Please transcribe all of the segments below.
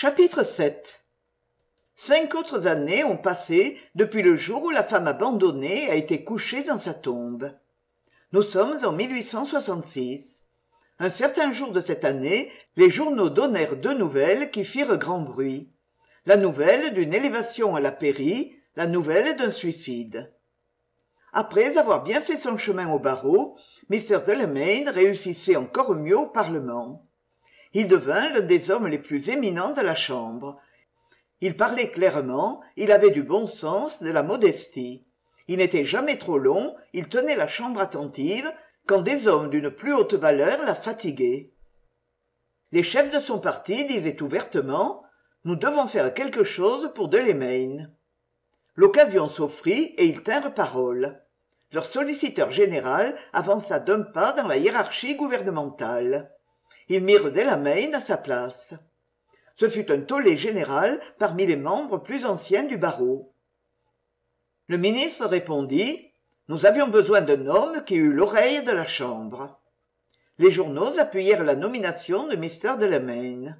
Chapitre 7. 5 autres années ont passé depuis le jour où la femme abandonnée a été couchée dans sa tombe. Nous sommes en 1866. Un certain jour de cette année, les journaux donnèrent 2 nouvelles qui firent grand bruit. La nouvelle d'une élévation à la pairie, la nouvelle d'un suicide. Après avoir bien fait son chemin au barreau, Mr. Delamain réussissait encore mieux au Parlement. Il devint l'un des hommes les plus éminents de la Chambre. Il parlait clairement, il avait du bon sens, de la modestie. Il n'était jamais trop long, il tenait la Chambre attentive, quand des hommes d'une plus haute valeur la fatiguaient. Les chefs de son parti disaient ouvertement « Nous devons faire quelque chose pour Delamain ». L'occasion s'offrit et ils tinrent parole. Leur solliciteur général avança d'un pas dans la hiérarchie gouvernementale. Ils mirent Delamain à sa place. Ce fut un tollé général parmi les membres plus anciens du barreau. Le ministre répondit « Nous avions besoin d'un homme qui eût l'oreille de la Chambre ». Les journaux appuyèrent la nomination de Mr. Delamain.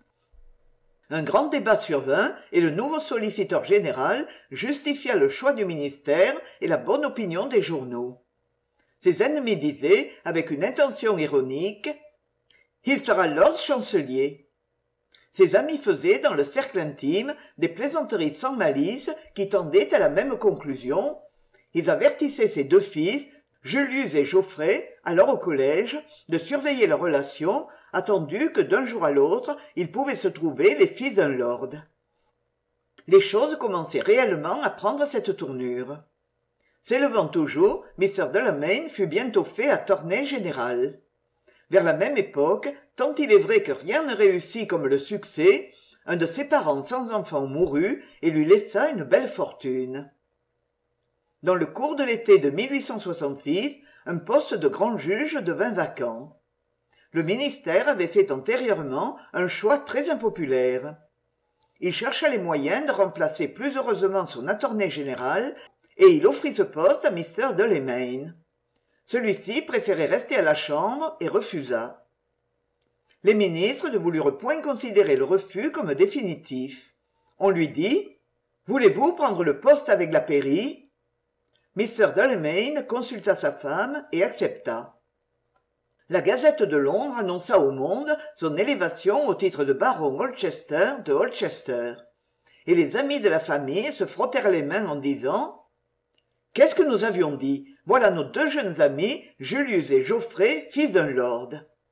Un grand débat survint et le nouveau solliciteur général justifia le choix du ministère et la bonne opinion des journaux. Ses ennemis disaient, avec une intention ironique, « Il sera Lord Chancelier ». Ses amis faisaient, dans le cercle intime, des plaisanteries sans malice qui tendaient à la même conclusion. Ils avertissaient ses 2 fils, Julius et Geoffrey, alors au collège, de surveiller leurs relations, attendu que d'un jour à l'autre, ils pouvaient se trouver les fils d'un lord. Les choses commençaient réellement à prendre cette tournure. S'élevant toujours, Mr. Delamain fut bientôt fait à tournée général. Vers la même époque, tant il est vrai que rien ne réussit comme le succès, un de ses parents sans enfant mourut et lui laissa une belle fortune. Dans le cours de l'été de 1866, un poste de grand juge devint vacant. Le ministère avait fait antérieurement un choix très impopulaire. Il chercha les moyens de remplacer plus heureusement son attorney général et il offrit ce poste à Mr. Delamain. Celui-ci préférait rester à la Chambre et refusa. Les ministres ne voulurent point considérer le refus comme définitif. On lui dit « Voulez-vous prendre le poste avec la pairie ?» Mr. Delamain consulta sa femme et accepta. La Gazette de Londres annonça au monde son élévation au titre de baron Holchester de Holchester. Et les amis de la famille se frottèrent les mains en disant « Qu'est-ce que nous avions dit ? Voilà nos 2 jeunes amis, Julius et Geoffrey, fils d'un lord. »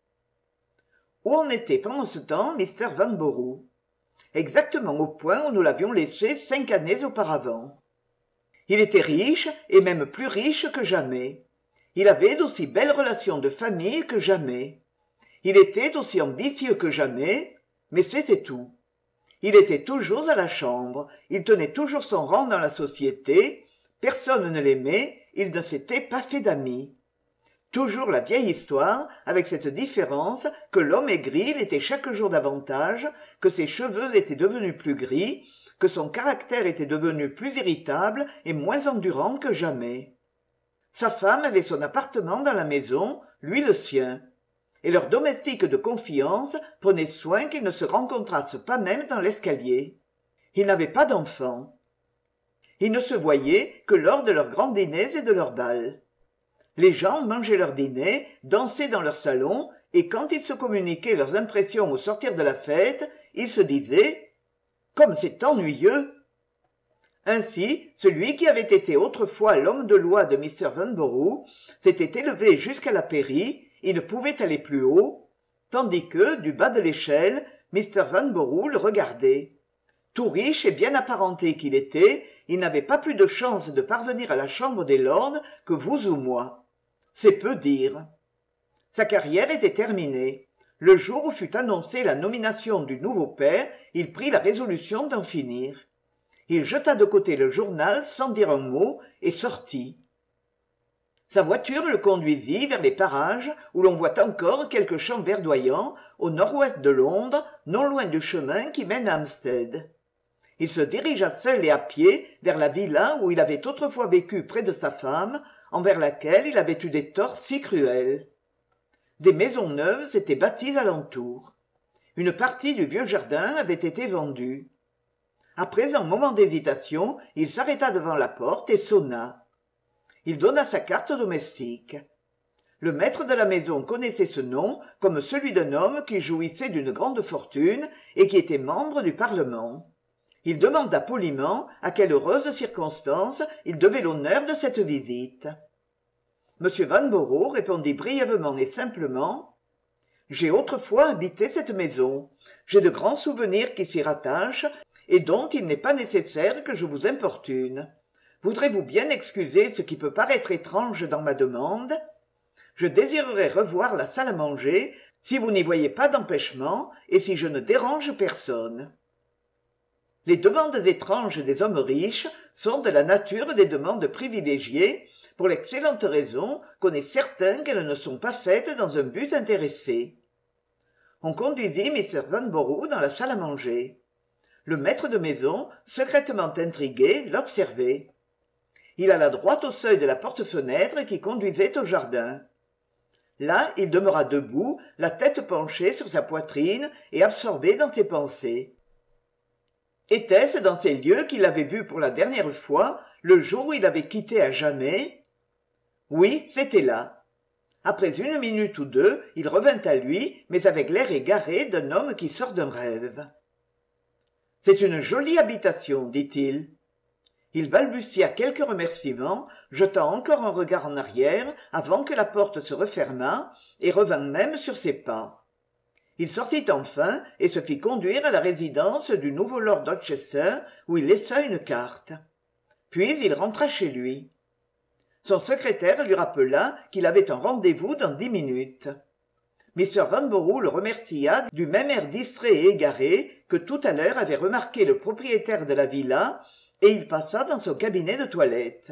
Où en était pendant ce temps Mr. Vanborough ? Exactement au point où nous l'avions laissé 5 années auparavant. Il était riche, et même plus riche que jamais. Il avait d'aussi belles relations de famille que jamais. Il était aussi ambitieux que jamais, mais c'était tout. Il était toujours à la Chambre, il tenait toujours son rang dans la société, personne ne l'aimait, il ne s'était pas fait d'amis. Toujours la vieille histoire, avec cette différence que l'homme aigri l'était chaque jour davantage, que ses cheveux étaient devenus plus gris, que son caractère était devenu plus irritable et moins endurant que jamais. Sa femme avait son appartement dans la maison, lui le sien. Et leurs domestiques de confiance prenaient soin qu'ils ne se rencontrassent pas même dans l'escalier. Ils n'avaient pas d'enfants. Ils ne se voyaient que lors de leurs grands dîners et de leurs bals. Les gens mangeaient leur dîner, dansaient dans leur salon, et quand ils se communiquaient leurs impressions au sortir de la fête, ils se disaient « Comme c'est ennuyeux !» Ainsi, celui qui avait été autrefois l'homme de loi de Mr. Vanborough s'était élevé jusqu'à la pairie, il ne pouvait aller plus haut, tandis que, du bas de l'échelle, Mr. Vanborough le regardait. Tout riche et bien apparenté qu'il était, il n'avait pas plus de chance de parvenir à la Chambre des Lords que vous ou moi. C'est peu dire. Sa carrière était terminée. Le jour où fut annoncée la nomination du nouveau père, il prit la résolution d'en finir. Il jeta de côté le journal sans dire un mot et sortit. Sa voiture le conduisit vers les parages où l'on voit encore quelques champs verdoyants au nord-ouest de Londres, non loin du chemin qui mène à Hampstead. Il se dirigea seul et à pied vers la villa où il avait autrefois vécu près de sa femme, envers laquelle il avait eu des torts si cruels. Des maisons neuves s'étaient bâties alentour. Une partie du vieux jardin avait été vendue. Après un moment d'hésitation, il s'arrêta devant la porte et sonna. Il donna sa carte au domestique. Le maître de la maison connaissait ce nom comme celui d'un homme qui jouissait d'une grande fortune et qui était membre du Parlement. Il demanda poliment à quelle heureuse circonstance il devait l'honneur de cette visite. M. Vanborough répondit brièvement et simplement: « J'ai autrefois habité cette maison. J'ai de grands souvenirs qui s'y rattachent et dont il n'est pas nécessaire que je vous importune. Voudrez-vous bien excuser ce qui peut paraître étrange dans ma demande ? Je désirerais revoir la salle à manger si vous n'y voyez pas d'empêchement et si je ne dérange personne. » Les demandes étranges des hommes riches sont de la nature des demandes privilégiées, pour l'excellente raison qu'on est certain qu'elles ne sont pas faites dans un but intéressé. On conduisit Mr. Vanborough dans la salle à manger. Le maître de maison, secrètement intrigué, l'observait. Il alla droit au seuil de la porte-fenêtre qui conduisait au jardin. Là, il demeura debout, la tête penchée sur sa poitrine et absorbé dans ses pensées. Était-ce dans ces lieux qu'il avait vu pour la dernière fois, le jour où il avait quitté à jamais? Oui, c'était là. Après une minute ou deux, il revint à lui, mais avec l'air égaré d'un homme qui sort d'un rêve. « C'est une jolie habitation, dit-il. » Il balbutia quelques remerciements, jetant encore un regard en arrière avant que la porte se refermât, et revint même sur ses pas. Il sortit enfin et se fit conduire à la résidence du nouveau lord Holchester, où il laissa une carte. Puis il rentra chez lui. Son secrétaire lui rappela qu'il avait un rendez-vous dans 10 minutes. Mr. Vanborough le remercia du même air distrait et égaré que tout à l'heure avait remarqué le propriétaire de la villa, et il passa dans son cabinet de toilette.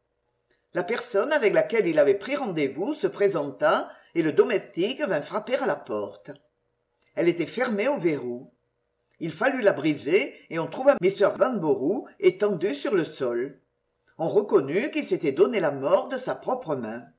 La personne avec laquelle il avait pris rendez-vous se présenta et le domestique vint frapper à la porte. Elle était fermée au verrou. Il fallut la briser et on trouva Mr. Vanborough étendu sur le sol. On reconnut qu'il s'était donné la mort de sa propre main.